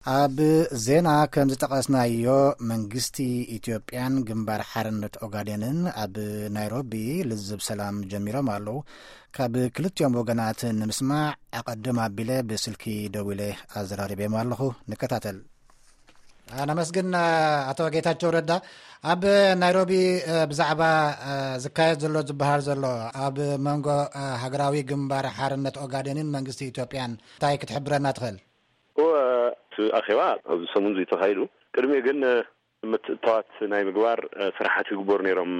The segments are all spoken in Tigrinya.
ኣብ ዜና ከም ዝተቀስናዮ መንግስቲ ኢትዮጵያን ግንባር ሓርነት ኦጋዴንን ኣብ ናይሮቢ ልዝብ ሰላም ጀሚሮም ኣለው። ካብ ክልቲኦም ወገናት ንምስማዕ ኣቀድም ኣቢለ ብስልኪ ደዊለ ኣዘራሪበም ኣለኹ። ንከታተል። ነመስግን ኣቶ ጌታቸው ረዳ። ኣብ ናይሮቢ ብዛዕባ ዝካየድ ዘሎ ዝበሃል ዘሎ ኣብ መንጎ ሃገራዊ ግንባር ሓርነት ኦጋዴንን መንግስቲ ኢትዮጵያን እንታይ ክትሕብረና ትኽእል? ኣኼባ ኣብ ሰሙን ዝተኻይዱ ቅድሚ ግን ምትእትታዋት ናይ ምግባር ስራሓት ይግበሩ ነይሮም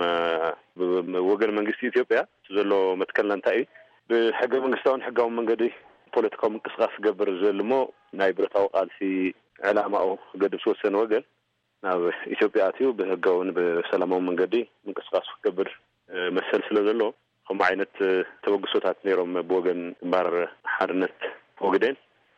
ወገን መንግስቲ ኢትዮጵያ ዘሎ መትከልና እንታይ እዩ ብሕገ መንግስታውን ሕጋዊ መንገዲ ፖለቲካዊ ምንቅስቃስ ዝገብር ዘልሞ ናይ ብረታዊ ቃልሲ ዕላማኡ ገድብ ዝወሰነ ወገን ናብ ኢትዮጵያ ኣትዩ ብሕጋውን ብሰላማዊ መንገዲ ምንቅስቃስ ክገብር መሰል ስለ ዘሎ ከምኡ ዓይነት ተበግሶታት ነይሮም ብወገን ግንባር ሓርነት ኦጋዴን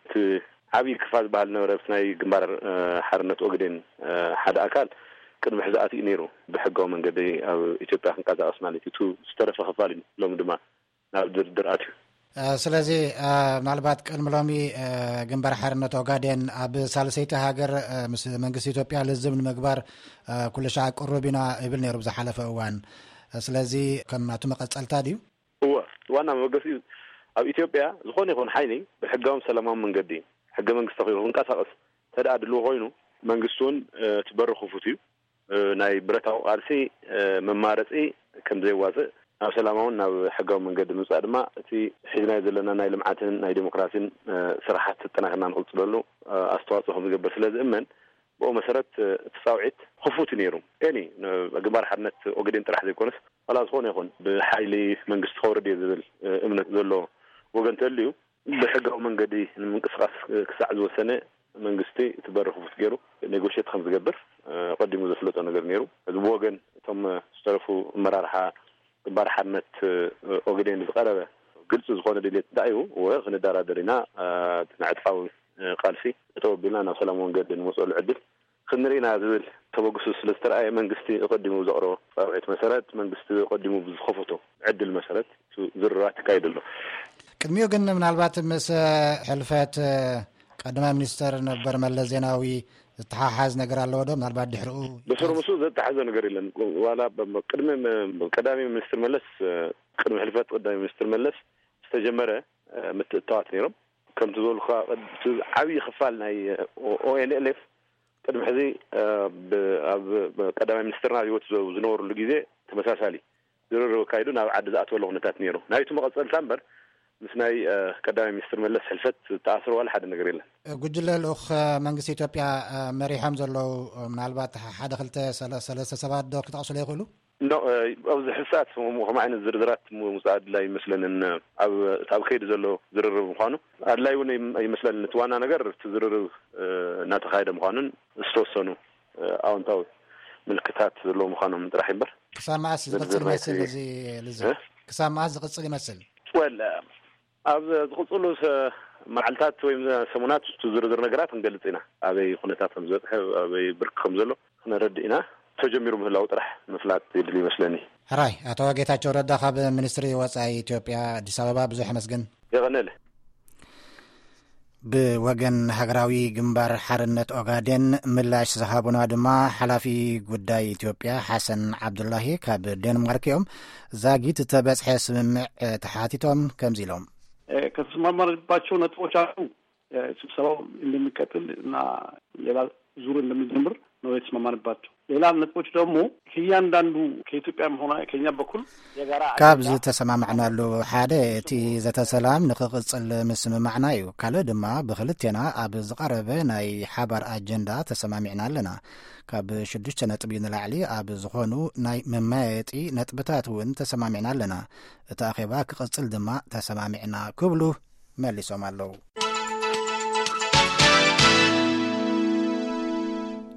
ዓብይ ክፋዝ ባህል ነበረት ናይ ግንባር ሓርነት ኦጋዴን ሓደ ኣካል ቅድሚ ሕዚ ኣትዩ ነይሩ ብሕጋዊ መንገዲ ኣብ ኢትዮጵያ ክንቀሳቀስ ማለት እዩ ዝተረፈ ክፋል እዩ ሎም ድማ ናብ ድርድር ኣትዩ። ስለዚ ምናልባት ቅድሚ ሎሚ ግንባር ሓርነት ኦጋዴን ኣብ ሳልሰይቲ ሃገር ምስ መንግስቲ ኢትዮጵያ ልዝብ ንምግባር ኩሉ ሻዕ ቅሩብ ኢና ይብል ነይሩ ብዝሓለፈ እዋን። ስለዚ ከም ናቱ መቀፀልታ ድዩ? ዋና መበገሲ ኣብ ኢትዮጵያ ዝኾነ ይኹን ሓይሊ ብሕጋውን ሰላማዊ መንገዲ ሕገ መንግስቲ ኮይኑ ክንቀሳቀስ ተዳድሉ ኮይኑ መንግስቱን ትበሪ ክፉት እዩ ናይ ብረታዊ ቃልሲ መማረፂ ከም ዘይዋፅእ ኣብ ሰላማውን ናብ ሕጋዊ መንገዲ ምውፃእ ድማ እቲ ሒዝናዮ ዘለና ናይ ልምዓትን ናይ ዲሞክራሲን ስራሓት ተጠናክርና ንቅፅለሉ ኣስተዋፅኦ ከም ዝገብር ስለ ዝእመን ብኦ መሰረት ተፃውዒት ክፉት ነይሩ። እኒ ግንባር ሓርነት ኦጋዴን ጥራሕ ዘይኮነስ ዋላ ዝኾነ ይኹን ብሓይሊ መንግስቲ ከውርድ እየ ዝብል እምነት ዘሎ ወገን ተልዩ ብሕጋዊ መንገዲ ንምንቅስቃስ ክሳዕ ዝወሰነ መንግስቲ ትበሪ ክፉት ገይሩ ኔጎሽት ከም ዝገብር ቀዲሙ ዘፍለጦ ነገር ነይሩ። እዚ ብወገን እቶም ዝተረፉ መራርሓ ግንባር ሓርነት ኦጋዴን ዝቀረበ ግልጽ ዝኾነ ድሌት እንታይ እዩ ወይ ክንደራደር ኢና ናዕጥፋዊ ቃልሲ ተወቢልና ናብ ሰላማዊ መንገዲ ንመፅሉ ዕድል ክንርኢና ዝብል ተበግሱ ስለ ዝተረኣየ መንግስቲ ቀዲሙ ዘቕረቦ ፃውዒት መሰረት መንግስቲ ቀዲሙ ብዝኸፈቶ ዕድል መሰረት ዝርራት ይካየድ ኣሎ። ቅድሚኡ ግን ምናልባት ምስ ሕልፈት ቀዳማይ ሚኒስተር ነበር መለስ ዜናዊ ዝተሓሓዝ ነገር ኣለዎ ዶ? ምናልባት ድሕሪኡ ብስርምሱ ዝተሓዘ ነገር የለን። ዋላ ቅድሚ ቀዳማይ ሚኒስተር መለስ ቅድሚ ሕልፈት ቀዳማይ ሚኒስተር መለስ ዝተጀመረ ምትእትታዋት ነይሮም ከምቲ ዝበልካ ዓብይ ክፋል ናይ ኦኤልኤፍ ቅድሚ ሕዚ ኣብ ቀዳማይ ሚኒስተርና ህይወት ዝነበሩሉ ግዜ ተመሳሳሊ ዝርርብ ካይዱ ናብ ዓዲ ዝኣተወሉ ኩነታት ነይሩ። ናይቱ መቐፀልታ እምበር ምስ ናይ ቀዳማይ ሚኒስተር መለስ ሕልፈት ተኣስሮ ዋላ ሓደ ነገር የለን። ጉጅለ ልኡኽ መንግስቲ ኢትዮጵያ መሪሖም ዘለው ምናልባት ሓደ ክልተ ሰለስተ ሰባት ዶ ክጠቕሱሉ ይኽእሉ? ኣብዚ ሕሳት ከም ዓይነት ዝርዝራት ምውፃእ ኣድላይ ይመስለንን ኣብ ከይዲ ዘሎ ዝርርብ ምኳኑ ኣድላይ እውን ይመስለንን። እቲ ዋና ነገር እቲ ዝርርብ እናተካየደ ምኳኑን ዝተወሰኑ ኣዎንታዊ ምልክታት ዘለዎ ምኳኖም ጥራሕ ይምበር ክሳብ መዓስ ዝቅፅል ይመስል እዚ ልዝብ ክሳብ መዓስ ዝቅፅል ይመስል? ወል ኣብ ዝቅፅሉ መዓልታት ወይ ሰሙናት ዝርዝር ነገራት ክንገልጽ ኢና። ኣበይ ኩነታት ከም ዝበፅሐ ኣበይ ብርክ ከም ዘሎ ክንረድእ ኢና። ተጀሚሩ ምህላው ጥራሕ ምፍላጥ ይድል ይመስለኒ። ሕራይ ኣቶ ጌታቸው ረዳ ካብ ሚኒስትሪ ወፃኢ ኢትዮጵያ አዲስ አበባ ብዙሕ መስግን ይቀነል። ብወገን ሃገራዊ ግንባር ሓርነት ኦጋዴን ምላሽ ዝሃቡና ድማ ሓላፊ ጉዳይ ኢትዮጵያ ሓሰን ዓብዱላሂ ካብ ዴንማርክ እዮም። ዛጊት ተበፅሐ ስምምዕ ተሓቲቶም ከምዚ ኢሎም ከተስማማንባቸው ነጥቦች አሉ። ስብሰባው እንደሚቀጥል እና ሌላ ዙር እንደሚጀምር ነው የተስማማንባቸው። ሌላ ነጥቦች ደግሞ ከእያንዳንዱ ከኢትዮጵያም ሆነ ከኛ በኩል የጋራ ካብዝ ተሰማምዕናሉ ሓደ እቲ ዘተሰላም ንክቅፅል ምስምማዕና እዩ። ካልእ ድማ ብክልቴና ኣብ ዝቀረበ ናይ ሓባር ኣጀንዳ ተሰማሚዕና ኣለና። ካብ 6 ነጥቢ ንላዕሊ ኣብ ዝኾኑ ናይ መማየጢ ነጥብታት እውን ተሰማሚዕና ኣለና። እቲ ኣኼባ ክቅፅል ድማ ተሰማሚዕና ክብሉ መሊሶም ኣለው።